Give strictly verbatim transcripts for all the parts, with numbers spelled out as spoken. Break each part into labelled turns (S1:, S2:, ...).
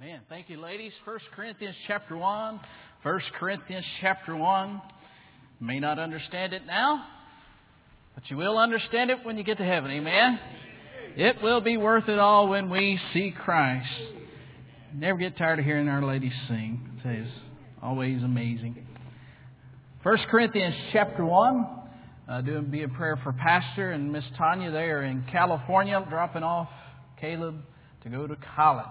S1: Amen. Thank you, ladies. First Corinthians chapter one. First Corinthians chapter one. You may not understand it now, but you will understand it when you get to heaven. Amen. It will be worth it all when we see Christ. Never get tired of hearing our ladies sing. It's always amazing. First Corinthians chapter one. Uh, doing be a prayer for Pastor and Miss Tanya. They are in California, dropping off Caleb to go to college.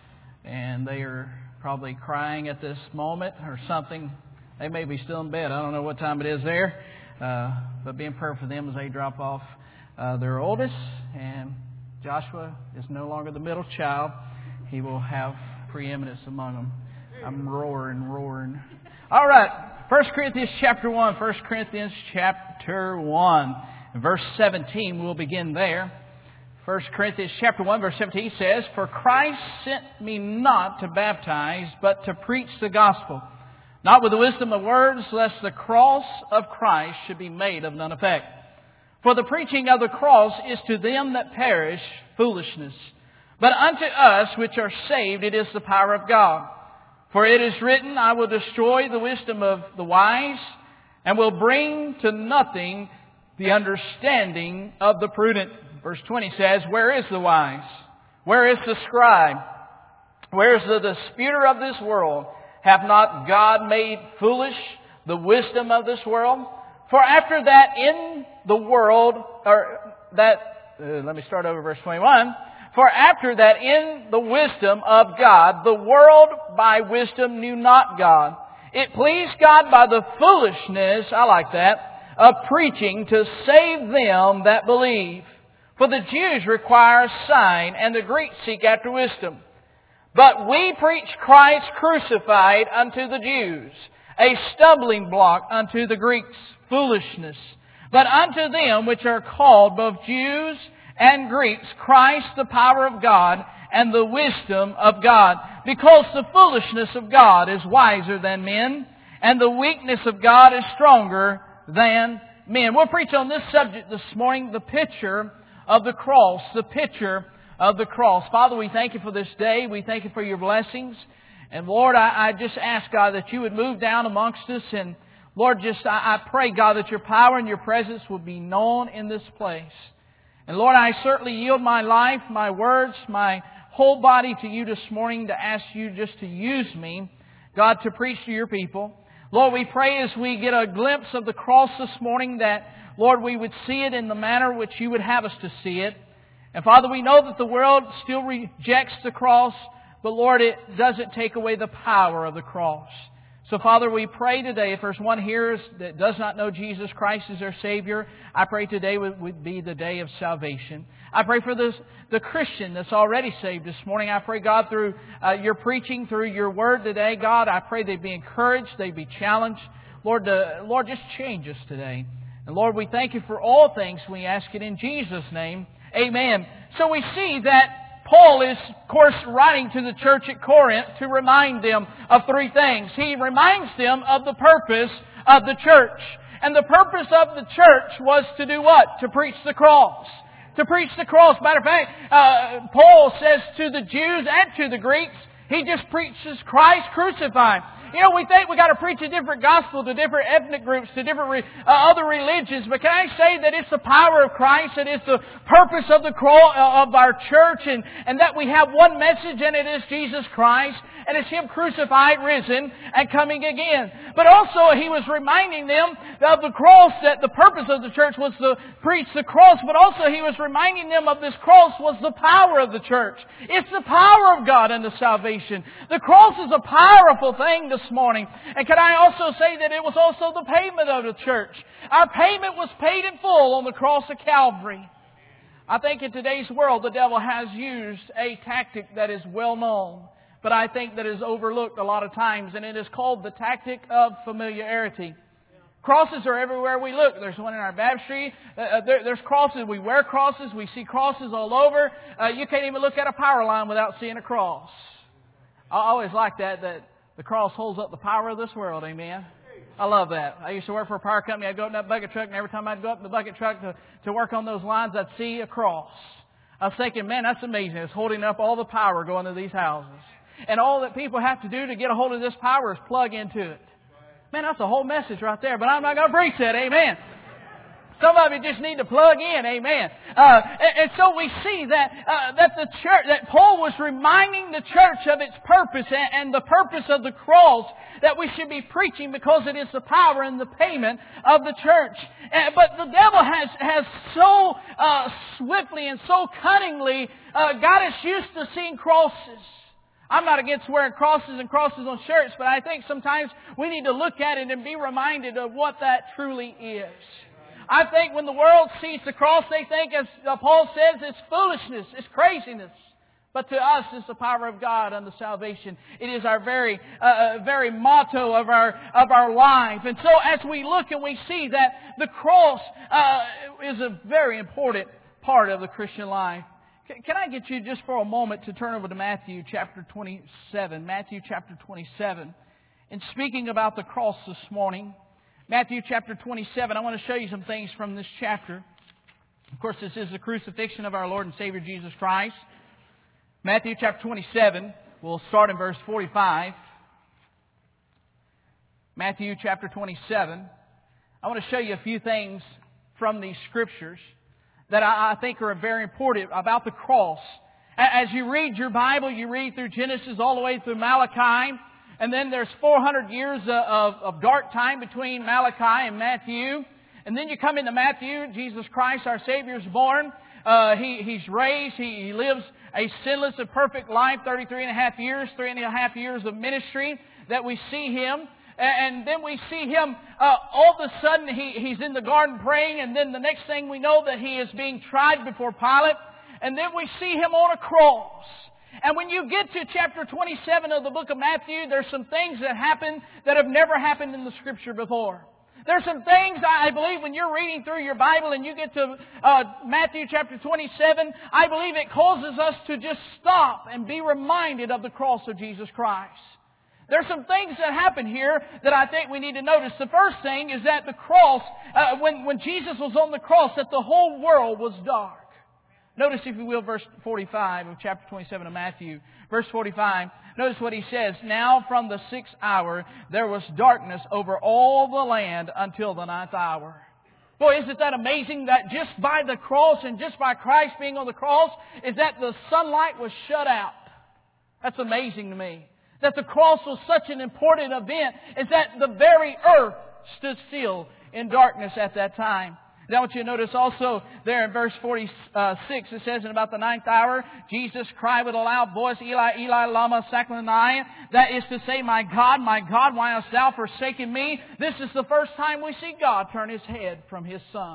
S1: And they are probably crying at this moment or something. They may be still in bed. I don't know what time it is there. Uh, but be in prayer for them as they drop off uh, their oldest. And Joshua is no longer the middle child. He will have preeminence among them. I'm roaring, roaring. All right. First Corinthians chapter one. First Corinthians chapter one. In verse seventeen, we'll begin there. First Corinthians chapter one, verse seventeen says, "For Christ sent me not to baptize, but to preach the gospel, not with the wisdom of words, lest the cross of Christ should be made of none effect. For the preaching of the cross is to them that perish foolishness, but unto us which are saved it is the power of God. For it is written, I will destroy the wisdom of the wise, and will bring to nothing the understanding of the prudent." Verse twenty says, "Where is the wise? Where is the scribe? Where is the disputer of this world? Hath not God made foolish the wisdom of this world? For after that in the world," or that, uh, let me start over verse twenty-one. "For after that in the wisdom of God, the world by wisdom knew not God. It pleased God by the foolishness," I like that, "of preaching to save them that believe. For the Jews require a sign, and the Greeks seek after wisdom. But we preach Christ crucified unto the Jews, a stumbling block unto the Greeks, foolishness. But unto them which are called, both Jews and Greeks, Christ the power of God, and the wisdom of God. Because the foolishness of God is wiser than men, and the weakness of God is stronger than men." We'll preach on this subject this morning, the picture of the cross, the picture of the cross. Father, we thank you for this day. We thank you for your blessings. And Lord, I, I just ask, God, that you would move down amongst us. And Lord, just I, I pray, God, that your power and your presence will be known in this place. And Lord, I certainly yield my life, my words, my whole body to you this morning to ask you just to use me, God, to preach to your people. Lord, we pray as we get a glimpse of the cross this morning that, Lord, we would see it in the manner which you would have us to see it. And Father, we know that the world still rejects the cross, but Lord, it doesn't take away the power of the cross. So Father, we pray today, if there's one here that does not know Jesus Christ as their Savior, I pray today would be the day of salvation. I pray for this, the Christian that's already saved this morning. I pray, God, through uh, your preaching, through your word today, God, I pray they'd be encouraged, they'd be challenged. Lord, uh, Lord, just change us today. And Lord, we thank you for all things. We ask it in Jesus' name. Amen. So we see that Paul is, of course, writing to the church at Corinth to remind them of three things. He reminds them of the purpose of the church. And the purpose of the church was to do what? To preach the cross. To preach the cross. Matter of fact, uh, Paul says to the Jews and to the Greeks, he just preaches Christ crucified. You know, we think we got to preach a different gospel to different ethnic groups, to different re, uh, other religions. But can I say that it's the power of Christ, that it's the purpose of the cross of our church, and, and that we have one message, and it is Jesus Christ, and it's Him crucified, risen, and coming again. But also He was reminding them of the cross, that the purpose of the church was to preach the cross, but also He was reminding them of this cross was the power of the church. It's the power of God unto salvation. The cross is a powerful thing this morning. And can I also say that it was also the payment of the church. Our payment was paid in full on the cross of Calvary. I think in today's world the devil has used a tactic that is well known, but I think that is overlooked a lot of times, and it is called the tactic of familiarity. Crosses are everywhere we look. There's one in our baptistry. Uh, there, there's crosses. We wear crosses. We see crosses all over. Uh, you can't even look at a power line without seeing a cross. I always like that, that the cross holds up the power of this world. Amen. I love that. I used to work for a power company. I'd go up in that bucket truck, and every time I'd go up in the bucket truck to, to work on those lines, I'd see a cross. I was thinking, man, that's amazing. It's holding up all the power going to these houses. and all that people have to do to get a hold of this power is plug into it. Man, that's a whole message right there, but I'm not going to preach that. Amen. Some of you just need to plug in, amen. Uh, and, and so we see that uh, that the church, that Paul was reminding the church of its purpose and, and the purpose of the cross that we should be preaching, because it is the power and the payment of the church. And, but the devil has has so uh, swiftly and so cunningly uh, got us used to seeing crosses. I'm not against wearing crosses and crosses on shirts, but I think sometimes we need to look at it and be reminded of what that truly is. I think when the world sees the cross, they think, as Paul says, it's foolishness, it's craziness. But to us, it's the power of God unto salvation. It is our very, uh, very motto of our of our life. And so, as we look and we see that the cross uh, is a very important part of the Christian life. Can, can I get you just for a moment to turn over to Matthew chapter twenty-seven? Matthew chapter twenty-seven. And speaking about the cross this morning, Matthew chapter twenty-seven, I want to show you some things from this chapter. Of course, this is the crucifixion of our Lord and Savior Jesus Christ. Matthew chapter twenty-seven, we'll start in verse forty-five. Matthew chapter twenty-seven. I want to show you a few things from these scriptures that I think are very important about the cross. As you read your Bible, you read through Genesis all the way through Malachi. And then there's four hundred years of, of dark time between Malachi and Matthew. And then you come into Matthew, Jesus Christ, our Savior, is born. Uh, he, he's raised. He, he lives a sinless and perfect life, thirty-three and a half years, three and a half years of ministry that we see Him. And then we see Him, uh, all of a sudden he, he's in the garden praying. And then the next thing we know that He is being tried before Pilate. And then we see Him on a cross. And when you get to chapter twenty-seven of the book of Matthew, there's some things that happen that have never happened in the Scripture before. There's some things, I believe, when you're reading through your Bible and you get to uh, Matthew chapter twenty-seven, I believe it causes us to just stop and be reminded of the cross of Jesus Christ. There's some things that happen here that I think we need to notice. The first thing is that the cross, uh, when, when Jesus was on the cross, that the whole world was dark. Notice, if you will, verse forty-five of chapter twenty-seven of Matthew. Verse forty-five, notice what he says. Now from the sixth hour there was darkness over all the land until the ninth hour. Boy, isn't that amazing that just by the cross and just by Christ being on the cross, is that the sunlight was shut out. That's amazing to me. That the cross was such an important event, is that the very earth stood still in darkness at that time. Now I want you to notice also there in verse forty-six, it says, in about the ninth hour, Jesus cried with a loud voice, Eli, Eli, lama sabachthani. That is to say, my God, my God, why hast thou forsaken me? This is the first time we see God turn His head from His Son.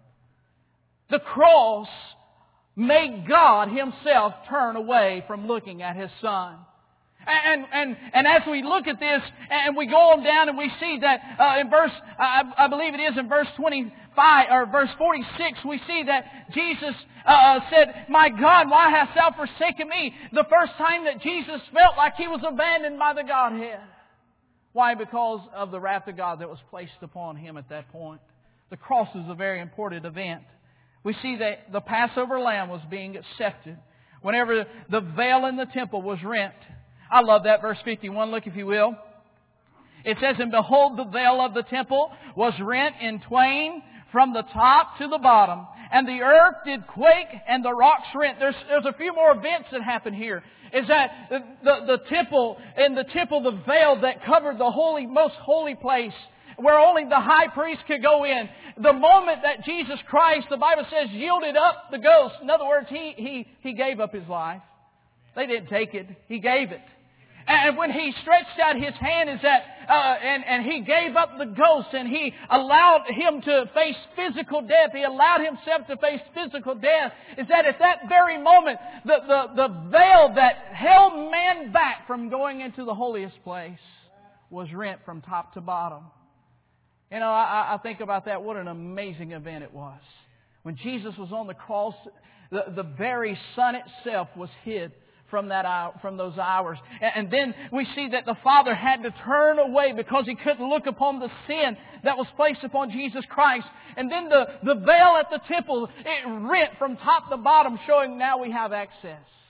S1: The cross made God Himself turn away from looking at His Son. And, and, and as we look at this and we go on down and we see that uh, in verse, I, I believe it is in verse twenty-five or verse forty-six, we see that Jesus uh, said, my God, why hast thou forsaken me? The first time that Jesus felt like He was abandoned by the Godhead. Why? Because of the wrath of God that was placed upon Him at that point. The cross is a very important event. We see that the Passover lamb was being accepted whenever the veil in the temple was rent. I love that, verse fifty-one. Look, if you will. It says, and behold, the veil of the temple was rent in twain from the top to the bottom. And the earth did quake and the rocks rent. There's, there's a few more events that happen here. Is that the, the, the temple, in the temple, the veil that covered the holy, most holy place, where only the high priest could go in. The moment that Jesus Christ, the Bible says, yielded up the ghost. In other words, He, he, he gave up His life. They didn't take it. He gave it. And when He stretched out His hand, is that, uh, and, and He gave up the ghost, and He allowed Him to face physical death. He allowed Himself to face physical death. Is that at that very moment, the, the, the veil that held man back from going into the holiest place was rent from top to bottom. You know, I, I think about that. What an amazing event it was. When Jesus was on the cross, the, the very sun itself was hid from that hour, from those hours. And, and then we see that the Father had to turn away because He couldn't look upon the sin that was placed upon Jesus Christ. And then the, the veil at the temple, it rent from top to bottom, showing now we have access.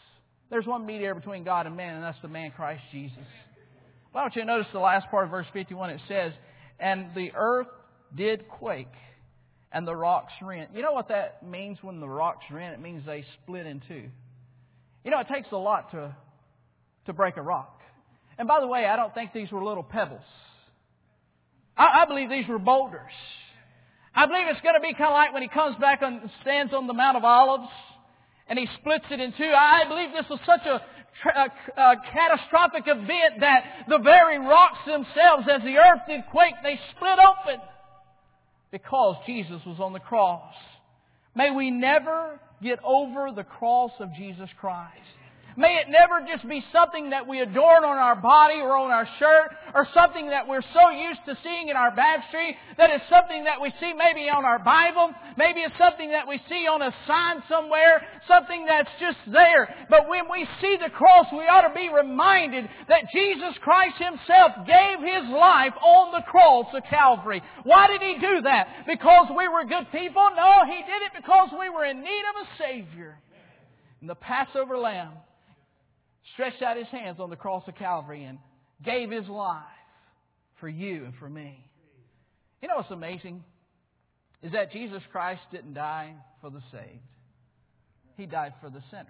S1: There's one mediator between God and man, and that's the man Christ Jesus. Why don't you notice the last part of verse fifty-one? It says, and the earth did quake, and the rocks rent. You know what that means when the rocks rent? It means they split in two. You know, it takes a lot to, to break a rock. And by the way, I don't think these were little pebbles. I, I believe these were boulders. I believe it's going to be kind of like when He comes back and stands on the Mount of Olives and He splits it in two. I believe this was such a, a, a catastrophic event that the very rocks themselves, as the earth did quake, they split open because Jesus was on the cross. May we never get over the cross of Jesus Christ. May it never just be something that we adorn on our body or on our shirt, or something that we're so used to seeing in our baptistry that it's something that we see maybe on our Bible. Maybe it's something that we see on a sign somewhere, something that's just there. But when we see the cross, we ought to be reminded that Jesus Christ Himself gave His life on the cross of Calvary. Why did He do that? Because we were good people? No, He did it because we were in need of a Savior. And the Passover Lamb stretched out His hands on the cross of Calvary and gave His life for you and for me. You know what's amazing? Is that Jesus Christ didn't die for the saved. He died for the sinner.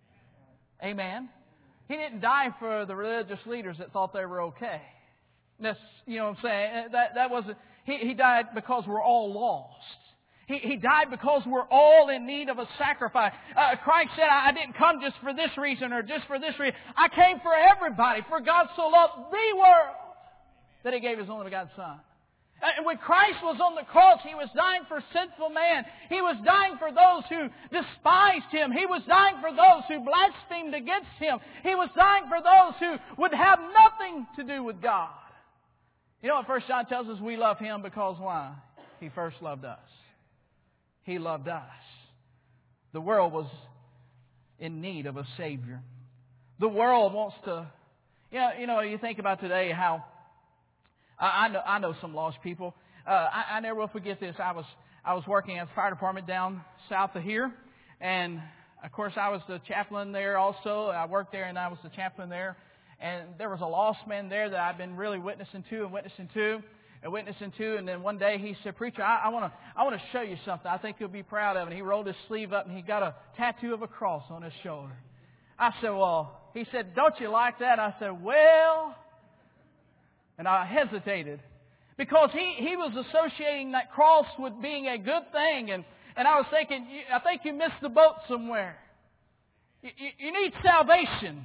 S1: Amen? He didn't die for the religious leaders that thought they were okay. That's, you know what I'm saying? That, that wasn't, he, he died because we're all lost. He, he died because we're all in need of a sacrifice. Uh, Christ said, I didn't come just for this reason or just for this reason. I came for everybody. For God so loved the world that He gave His only begotten Son. And when Christ was on the cross, He was dying for sinful man. He was dying for those who despised Him. He was dying for those who blasphemed against Him. He was dying for those who would have nothing to do with God. You know what First John tells us? We love Him because why? He first loved us. He loved us. The world was in need of a Savior. The world wants to, you know, you know, you think about today how, I, I know, I know some lost people. Uh, I, I never will forget this. I was, I was working at the fire department down south of here. And of course I was the chaplain there also. I worked there and I was the chaplain there. And there was a lost man there that I've been really witnessing to and witnessing to. And witnessing to, and then one day he said, "Preacher, I, I want to, I want to show you something. I think you'll be proud of it." And he rolled his sleeve up, and he got a tattoo of a cross on his shoulder. I said, "Well," he said, "don't you like that?" I said, "Well," and I hesitated because he, he was associating that cross with being a good thing, and and I was thinking, I think you missed the boat somewhere. You, you, you need salvation.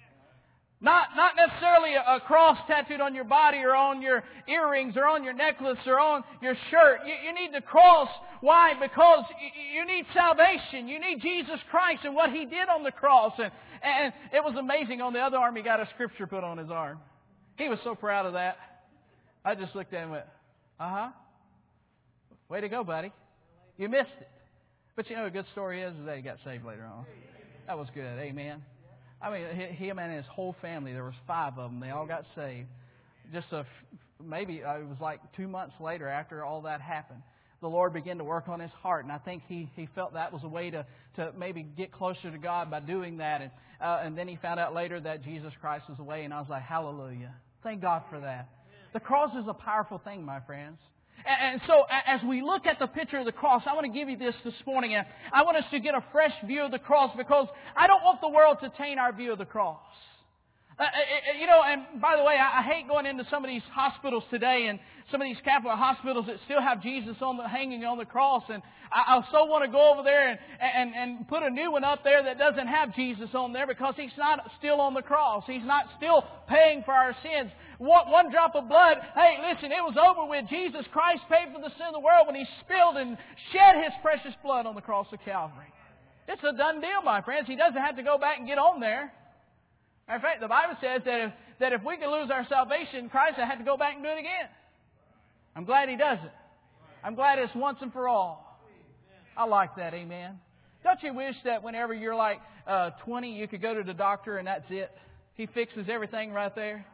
S1: Not not necessarily a, a cross tattooed on your body or on your earrings or on your necklace or on your shirt. You, you need the cross. Why? Because you, you need salvation. You need Jesus Christ and what He did on the cross. And, and it was amazing. On the other arm, he got a scripture put on his arm. He was so proud of that. I just looked at him and went, uh-huh. Way to go, buddy. You missed it. But you know, a good story is, is that he got saved later on. That was good. Amen. I mean, him and his whole family, there was five of them. They all got saved. Just a, maybe uh, it was like two months later after all that happened. The Lord began to work on his heart, and I think he, he felt that was a way to, to maybe get closer to God by doing that. And, uh, and then he found out later that Jesus Christ was the way, and I was like, hallelujah. Thank God for that. The cross is a powerful thing, my friends. And so as we look at the picture of the cross, I want to give you this this morning. And I want us to get a fresh view of the cross because I don't want the world to taint our view of the cross. Uh, you know, and by the way, I hate going into some of these hospitals today and some of these Catholic hospitals that still have Jesus on the, hanging on the cross. And I, I so want to go over there and, and, and put a new one up there that doesn't have Jesus on there because He's not still on the cross. He's not still paying for our sins. One, one drop of blood, hey, listen, it was over with. Jesus Christ paid for the sin of the world when He spilled and shed His precious blood on the cross of Calvary. It's a done deal, my friends. He doesn't have to go back and get on there. In fact, the Bible says that if, that if we could lose our salvation, Christ had to go back and do it again. I'm glad He does it. I'm glad it's once and for all. I like that, amen. Don't you wish that whenever you're like uh, twenty, you could go to the doctor and that's it? He fixes everything right there.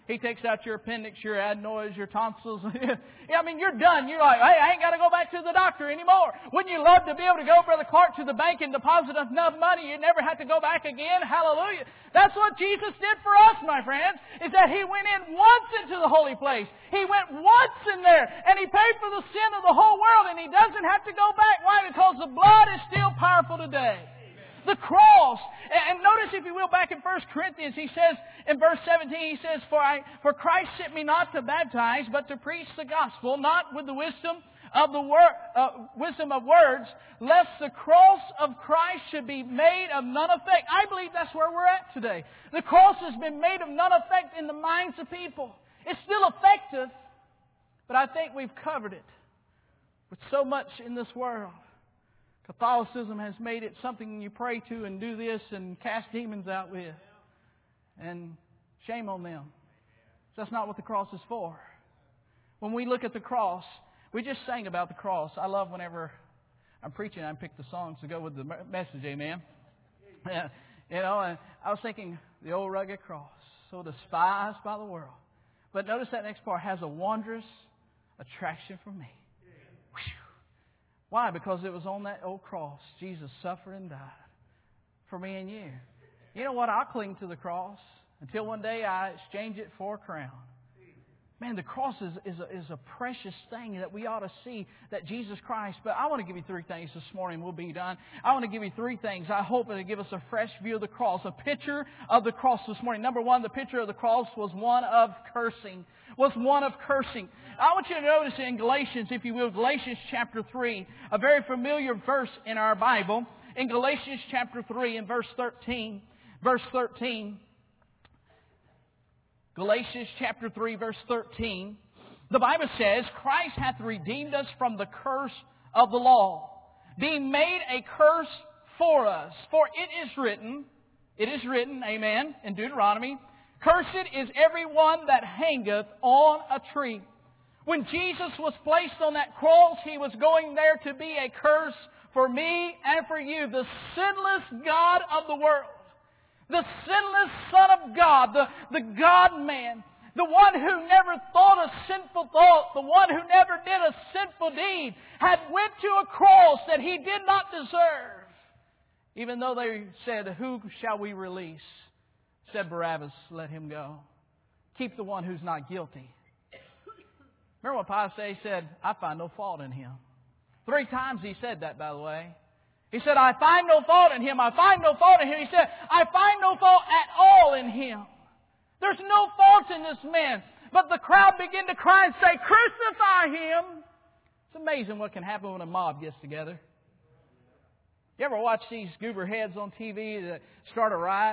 S1: He takes out your appendix, your adenoids, your tonsils. Yeah, I mean, you're done. You're like, hey, I ain't got to go back to the doctor anymore. Wouldn't you love to be able to go, Brother Clark, to the bank and deposit enough money you never have to go back again? Hallelujah. That's what Jesus did for us, my friends, is that He went in once into the holy place. He went once in there, and He paid for the sin of the whole world, and He doesn't have to go back. Why? Because the blood is still powerful today. The cross. And notice, if you will, back in First Corinthians, he says, in verse seventeen, he says, For I, for Christ sent me not to baptize, but to preach the gospel, not with the wisdom of the word, uh, wisdom of words, lest the cross of Christ should be made of none effect. I believe that's where we're at today. The cross has been made of none effect in the minds of people. It's still effective, but I think we've covered it with so much in this world. Catholicism has made it something you pray to and do this and cast demons out with. And shame on them. That's not what the cross is for. When we look at the cross, we just sang about the cross. I love whenever I'm preaching, I pick the songs to go with the message, amen. Yeah, you know, and I was thinking, the old rugged cross, so despised by the world. But notice that next part has a wondrous attraction for me. Why? Because it was on that old cross Jesus suffered and died for me and you. You know what? I'll cling to the cross until one day I exchange it for a crown. Man, the cross is, is, a, is a precious thing that we ought to see that Jesus Christ. But I want to give you three things this morning. We'll be done. I want to give you three things. I hope it'll give us a fresh view of the cross. A picture of the cross this morning. Number one, the picture of the cross was one of cursing. Was one of cursing. I want you to notice in Galatians, if you will, Galatians chapter three, a very familiar verse in our Bible. In Galatians chapter three and verse thirteen. Verse thirteen. Galatians chapter three, verse thirteen. The Bible says, Christ hath redeemed us from the curse of the law, being made a curse for us. For it is written, it is written, amen, in Deuteronomy, Cursed is everyone that hangeth on a tree. When Jesus was placed on that cross, He was going there to be a curse for me and for you, the sinless God of the world. The sinless Son of God, the, the God-man, the one who never thought a sinful thought, the one who never did a sinful deed, had went to a cross that He did not deserve. Even though they said, who shall we release? Said Barabbas, let him go. Keep the one who's not guilty. Remember what Pilate said? I find no fault in him. Three times he said that, by the way. He said, I find no fault in him. I find no fault in him. He said, I find no fault at all in him. There's no fault in this man. But the crowd began to cry and say, crucify him. It's amazing what can happen when a mob gets together. You ever watch these goober heads on T V that start a riot?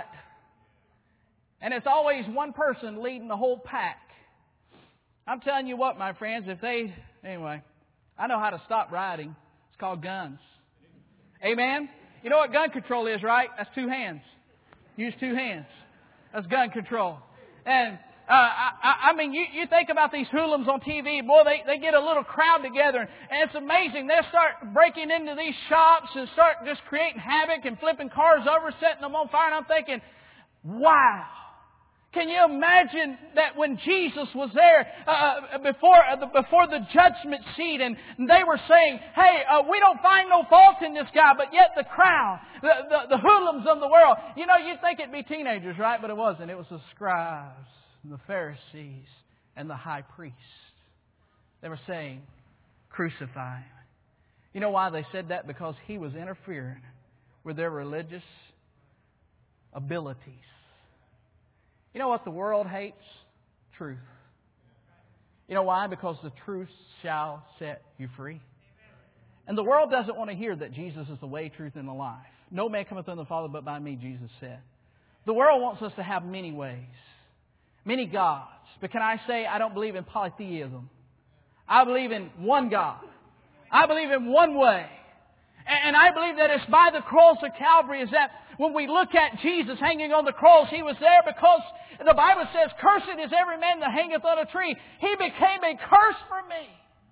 S1: And it's always one person leading the whole pack. I'm telling you what, my friends, if they... Anyway, I know how to stop rioting. It's called guns. Amen? You know what gun control is, right? That's two hands. Use two hands. That's gun control. And uh, I, I mean, you, you think about these hoodlums on T V. Boy, they, they get a little crowd together. And it's amazing. They'll start breaking into these shops and start just creating havoc and flipping cars over, setting them on fire. And I'm thinking, wow. Can you imagine that when Jesus was there uh, before uh, the, before the judgment seat, and they were saying, "Hey, uh, we don't find no fault in this guy," but yet the crowd, the, the, the hoodlums of the world, you know, you'd think it'd be teenagers, right? But it wasn't. It was the scribes, and the Pharisees, and the high priest. They were saying, "Crucify him." You know why they said that? Because He was interfering with their religious abilities. You know what the world hates? Truth. You know why? Because the truth shall set you free. And the world doesn't want to hear that Jesus is the way, truth, and the life. No man cometh unto the Father but by me, Jesus said. The world wants us to have many ways, many gods. But can I say I don't believe in polytheism? I believe in one God. I believe in one way. And I believe that it's by the cross of Calvary is that when we look at Jesus hanging on the cross, He was there because the Bible says, cursed is every man that hangeth on a tree. He became a curse for me.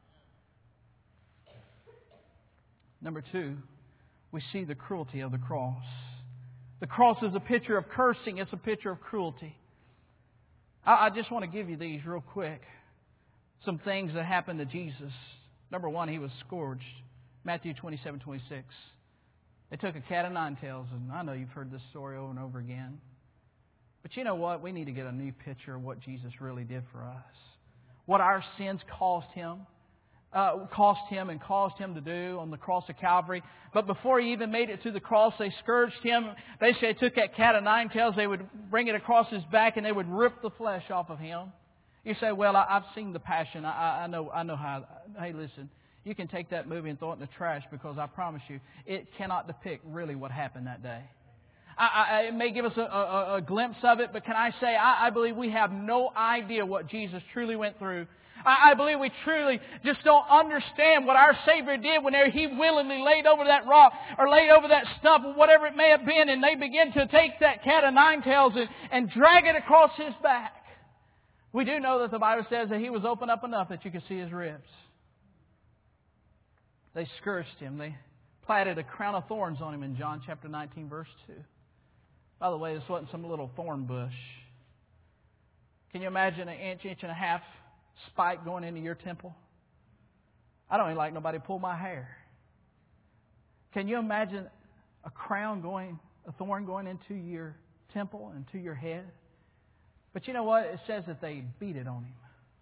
S1: Number two, we see the cruelty of the cross. The cross is a picture of cursing. It's a picture of cruelty. I, I just want to give you these real quick. Some things that happened to Jesus. Number one, He was scourged. Matthew twenty-seven, twenty-six. They took a cat of nine tails, and I know you've heard this story over and over again. But you know what? We need to get a new picture of what Jesus really did for us. What our sins cost Him. Uh, cost Him and caused Him to do on the cross of Calvary. But before He even made it to the cross, they scourged Him. Basically, they took that cat of nine tails, they would bring it across His back, and they would rip the flesh off of Him. You say, well, I, I've seen The Passion. I, I know I know how. Hey, listen, you can take that movie and throw it in the trash, because I promise you, it cannot depict really what happened that day. I, I, it may give us a, a, a glimpse of it, but can I say, I, I believe we have no idea what Jesus truly went through. I, I believe we truly just don't understand what our Savior did whenever He willingly laid over that rock or laid over that stump or whatever it may have been, and they begin to take that cat of nine tails and, and drag it across His back. We do know that the Bible says that He was opened up enough that you could see His ribs. They scourged Him. They platted a crown of thorns on Him in John chapter nineteen, verse two. By the way, this wasn't some little thorn bush. Can you imagine an inch, inch and a half spike going into your temple? I don't even like nobody pull my hair. Can you imagine a crown going, a thorn going into your temple, into your head? But you know what? It says that they beat it on Him.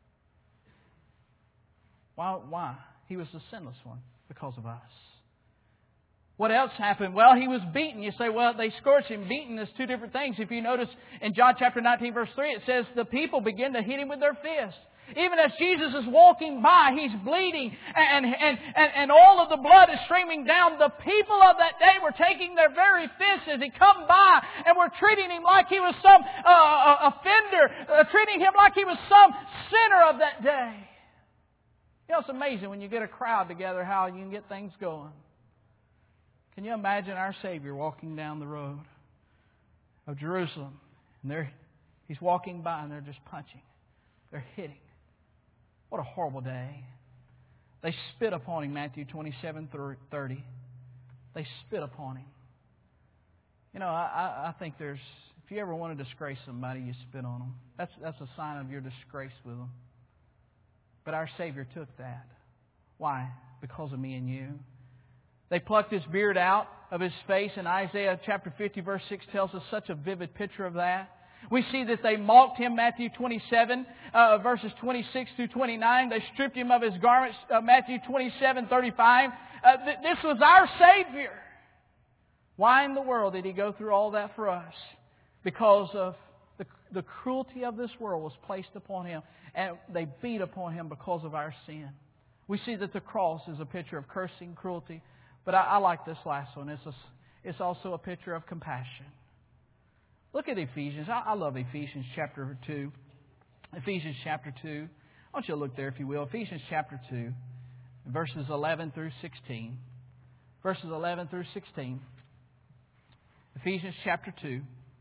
S1: Why? Why? He was the sinless one because of us. What else happened? Well, He was beaten. You say, well, they scourged Him. Beaten is two different things. If you notice in John chapter nineteen, verse three, it says the people begin to hit Him with their fists. Even as Jesus is walking by, He's bleeding, and, and, and, and all of the blood is streaming down. The people of that day were taking their very fists as He come by, and were treating Him like He was some uh, offender, uh, treating Him like He was some sinner of that day. You know, it's amazing when you get a crowd together how you can get things going. Can you imagine our Savior walking down the road of Jerusalem, and they're, He's walking by, and they're just punching. They're hitting. What a horrible day. They spit upon Him, Matthew twenty-seven, thirty. They spit upon Him. You know, I, I think there's, if you ever want to disgrace somebody, you spit on them. That's, that's a sign of your disgrace with them. But our Savior took that. Why? Because of me and you. They plucked His beard out of His face, and Isaiah chapter fifty, verse six tells us such a vivid picture of that. We see that they mocked Him, Matthew twenty-seven, uh, verses twenty-six through twenty-nine. They stripped Him of His garments, uh, Matthew twenty-seven, thirty-five. Uh, th- this was our Savior. Why in the world did He go through all that for us? Because of the, the cruelty of this world was placed upon Him, and they beat upon Him because of our sin. We see that the cross is a picture of cursing, cruelty. But I, I like this last one. It's, a, it's also a picture of compassion. Look at Ephesians. I, I love Ephesians chapter two. Ephesians chapter two. I want you to look there if you will. Ephesians chapter two, verses eleven through sixteen. Verses eleven through sixteen. Ephesians chapter two.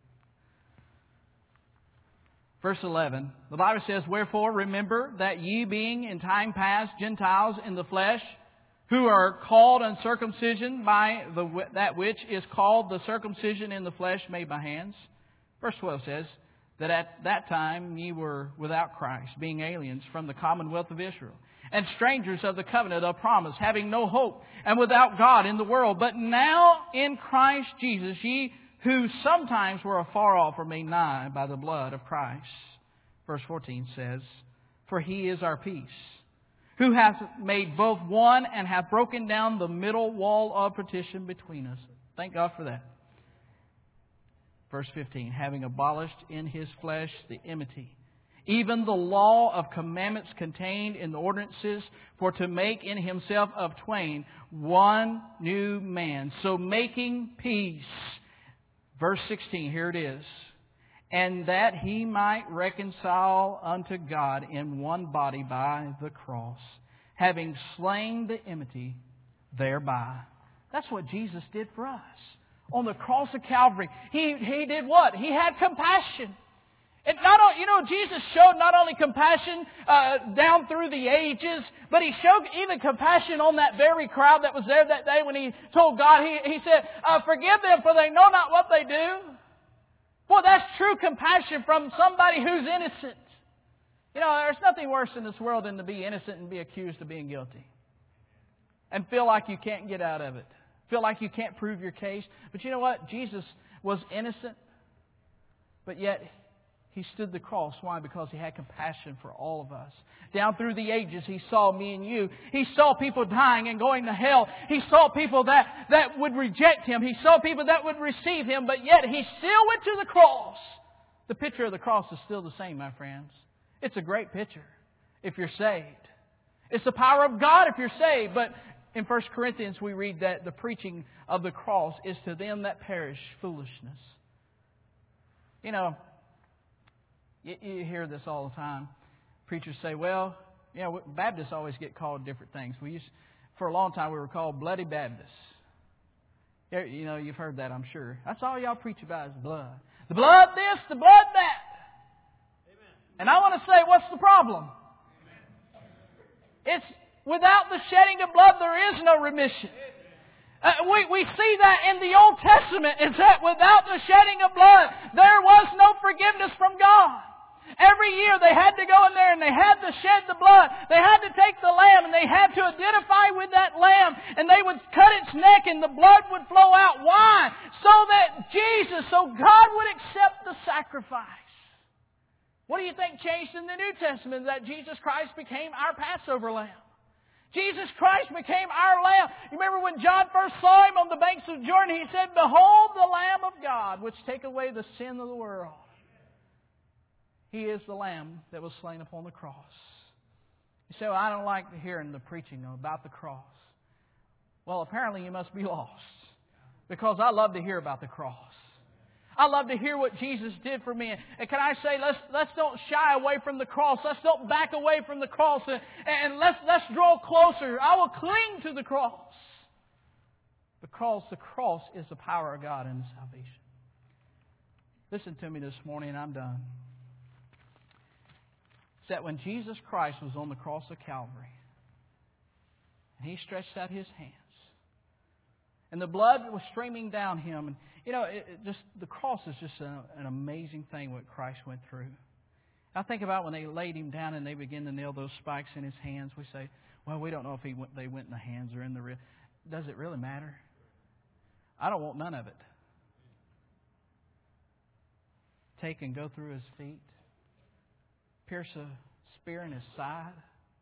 S1: Verse eleven. The Bible says, wherefore remember that ye being in time past Gentiles in the flesh, who are called uncircumcision by the, that which is called the circumcision in the flesh made by hands. Verse twelve says, that at that time ye were without Christ, being aliens from the commonwealth of Israel, and strangers of the covenant of promise, having no hope, and without God in the world. But now in Christ Jesus, ye who sometimes were afar off are made nigh by the blood of Christ. Verse fourteen says, for He is our peace, who hath made both one, and hath broken down the middle wall of partition between us. Thank God for that. Verse fifteen, having abolished in His flesh the enmity, even the law of commandments contained in the ordinances, for to make in Himself of twain one new man, so making peace. Verse sixteen, here it is. And that He might reconcile unto God in one body by the cross, having slain the enmity thereby. That's what Jesus did for us. On the cross of Calvary, He, he did what? He had compassion. And not only, you know, Jesus showed not only compassion uh, down through the ages, but He showed even compassion on that very crowd that was there that day when He told God, He, he said, uh, forgive them, for they know not what they do. Boy, that's true compassion from somebody who's innocent. You know, there's nothing worse in this world than to be innocent and be accused of being guilty. And feel like you can't get out of it. Feel like you can't prove your case. But you know what? Jesus was innocent, but yet He stood the cross. Why? Because He had compassion for all of us. Down through the ages, He saw me and you. He saw people dying and going to hell. He saw people that, that would reject Him. He saw people that would receive Him, but yet He still went to the cross. The picture of the cross is still the same, my friends. It's a great picture if you're saved. It's the power of God if you're saved. But in First Corinthians we read that the preaching of the cross is to them that perish foolishness. You know, you, you hear this all the time. Preachers say, well, you know, Baptists always get called different things. We used, for a long time we were called Bloody Baptists. You know, you've heard that, I'm sure. That's all y'all preach about is blood. The blood this, the blood that. Amen. And I want to say, what's the problem? Amen. It's without the shedding of blood, there is no remission. Uh, we, we see that in the Old Testament, is that without the shedding of blood, there was no forgiveness from God. Every year they had to go in there and they had to shed the blood. They had to take the lamb and they had to identify with that lamb, and they would cut its neck and the blood would flow out. Why? So that Jesus, so God would accept the sacrifice. What do you think changed in the New Testament? That Jesus Christ became our Passover lamb. Jesus Christ became our Lamb. You remember when John first saw Him on the banks of Jordan, he said, behold the Lamb of God, which take away the sin of the world. He is the Lamb that was slain upon the cross. You say, well, I don't like hearing the preaching about the cross. Well, apparently you must be lost. Because I love to hear about the cross. I love to hear what Jesus did for me. And can I say, let's let's don't shy away from the cross. Let's don't back away from the cross. And, and let's let's draw closer. I will cling to the cross. Because the cross is the power of God in salvation. Listen to me this morning and I'm done. It's that when Jesus Christ was on the cross of Calvary, and He stretched out His hands, and the blood was streaming down Him. And, you know, it, it just the cross is just a, an amazing thing what Christ went through. I think about when they laid Him down and they began to nail those spikes in His hands. We say, well, we don't know if he went, they went in the hands or in the wrist. Does it really matter? I don't want none of it. Take and go through His feet. Pierce a spear in His side.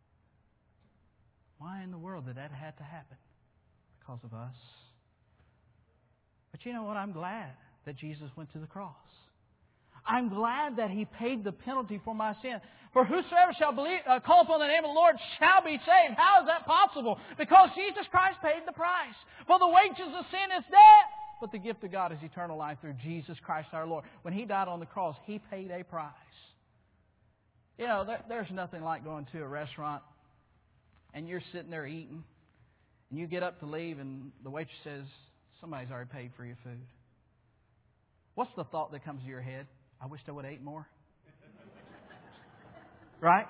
S1: Why in the world did that have to happen? Because of us. But you know what? I'm glad that Jesus went to the cross. I'm glad that He paid the penalty for my sin. For whosoever shall believe, uh, call upon the name of the Lord shall be saved. How is that possible? Because Jesus Christ paid the price. For the wages of sin is death, but the gift of God is eternal life through Jesus Christ our Lord. When He died on the cross, He paid a price. You know, there, there's nothing like going to a restaurant and you're sitting there eating and you get up to leave and the waitress says, somebody's already paid for your food. What's the thought that comes to your head? I wish I would have ate more. Right?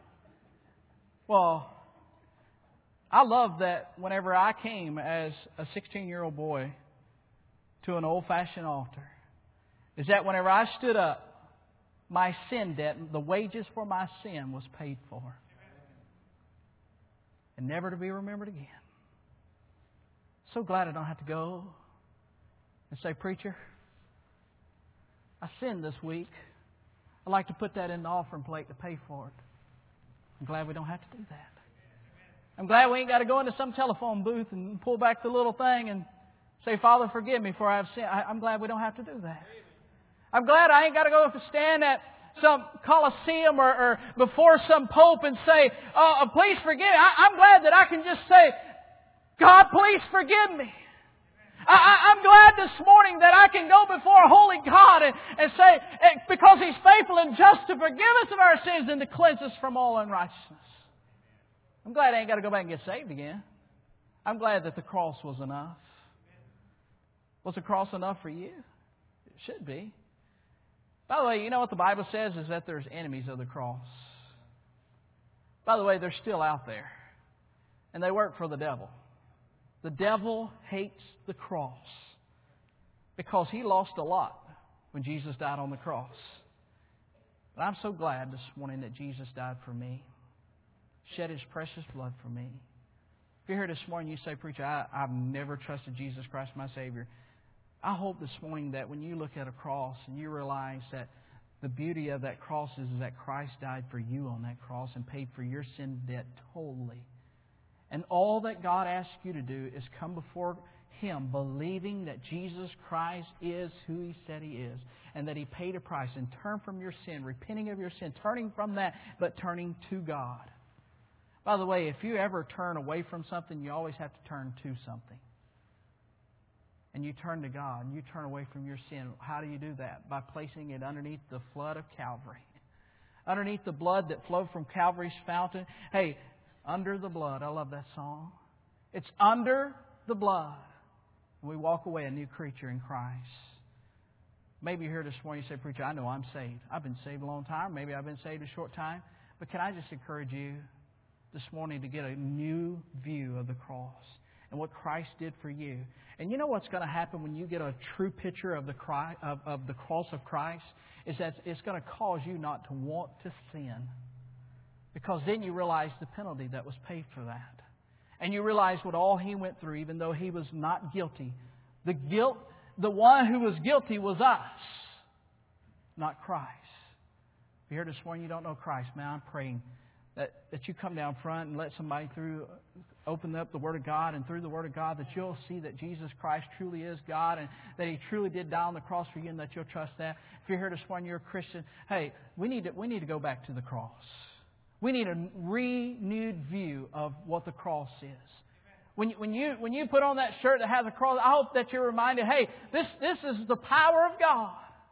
S1: Well, I love that whenever I came as a sixteen-year-old boy to an old-fashioned altar, is that whenever I stood up, my sin debt, the wages for my sin was paid for. And never to be remembered again. So glad I don't have to go and say, preacher, I sinned this week. I'd like to put that in the offering plate to pay for it. I'm glad we don't have to do that. I'm glad we ain't got to go into some telephone booth and pull back the little thing and say, Father, forgive me for I have sinned. I, I'm glad we don't have to do that. I'm glad I ain't got to go to stand at some coliseum or, or before some pope and say, oh, please forgive me. I, I'm glad that I can just say, God, please forgive me. I, I, I'm glad this morning that I can go before a holy God and, and say, because He's faithful and just to forgive us of our sins and to cleanse us from all unrighteousness. I'm glad I ain't got to go back and get saved again. I'm glad that the cross was enough. Was the cross enough for you? It should be. By the way, you know what the Bible says is that there's enemies of the cross. By the way, they're still out there. And they work for the devil. The devil hates the cross because he lost a lot when Jesus died on the cross. But I'm so glad this morning that Jesus died for me, shed His precious blood for me. If you're here this morning and you say, Preacher, I, I've never trusted Jesus Christ my Savior, I hope this morning that when you look at a cross and you realize that the beauty of that cross is that Christ died for you on that cross and paid for your sin debt totally. And all that God asks you to do is come before Him believing that Jesus Christ is who He said He is and that He paid a price, and turn from your sin, repenting of your sin, turning from that, but turning to God. By the way, if you ever turn away from something, you always have to turn to something. And you turn to God and you turn away from your sin. How do you do that? By placing it underneath the flood of Calvary. Underneath the blood that flowed from Calvary's fountain. Hey, under the blood. I love that song. It's under the blood. And we walk away a new creature in Christ. Maybe you're here this morning and you say, Preacher, I know I'm saved. I've been saved a long time. Maybe I've been saved a short time. But can I just encourage you this morning to get a new view of the cross and what Christ did for you. And you know what's going to happen when you get a true picture of the Christ, of, of the cross of Christ? Is that it's going to cause you not to want to sin. Because then you realize the penalty that was paid for that. And you realize what all He went through, even though He was not guilty. The guilt, the one who was guilty was us, not Christ. If you're here this morning, you don't know Christ, man, I'm praying that, that you come down front and let somebody through, open up the Word of God, and through the Word of God that you'll see that Jesus Christ truly is God and that He truly did die on the cross for you, and that you'll trust that. If you're here this morning, you're a Christian, hey, we need to, we need to go back to the cross. We need a renewed view of what the cross is. When you, when you, when you put on that shirt that has a cross, I hope that you're reminded, hey, this, this is the power of God.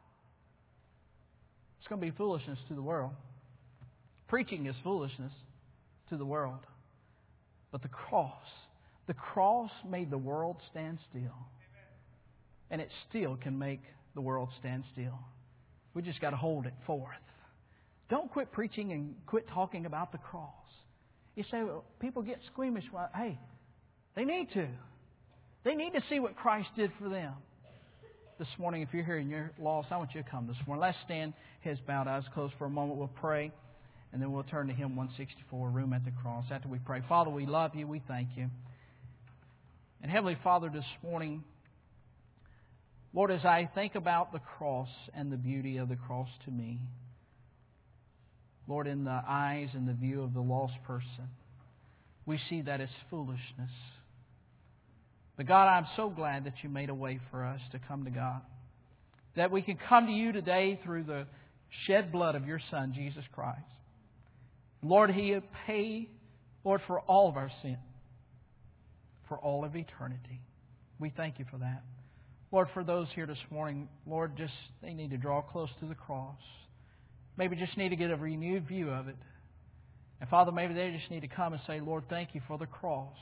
S1: It's going to be foolishness to the world. Preaching is foolishness to the world. But the cross, the cross made the world stand still. And it still can make the world stand still. We just got to hold it forth. Don't quit preaching and quit talking about the cross. You say, well, people get squeamish. Well, hey, they need to. They need to see what Christ did for them. This morning, if you're here and you're lost, I want you to come this morning. Let's stand, heads bowed, eyes closed for a moment. We'll pray. And then we'll turn to hymn one sixty-four, Room at the Cross, after we pray. Father, we love you. We thank you. And Heavenly Father, this morning, Lord, as I think about the cross and the beauty of the cross to me, Lord, in the eyes and the view of the lost person, we see that as foolishness. But God, I'm so glad that you made a way for us to come to God. That we can come to you today through the shed blood of your Son, Jesus Christ. Lord, He had paid, Lord, for all of our sin, for all of eternity. We thank you for that. Lord, for those here this morning, Lord, just they need to draw close to the cross. Maybe just need to get a renewed view of it. And Father, maybe they just need to come and say, Lord, thank you for the cross.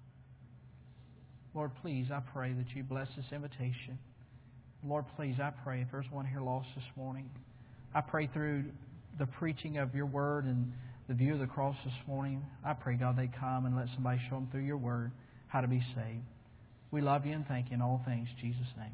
S1: Lord, please, I pray that you bless this invitation. Lord, please, I pray if there's one here lost this morning, I pray through the preaching of your word and the view of the cross this morning, I pray, God, they come and let somebody show them through your word how to be saved. We love you and thank you in all things. In Jesus' name.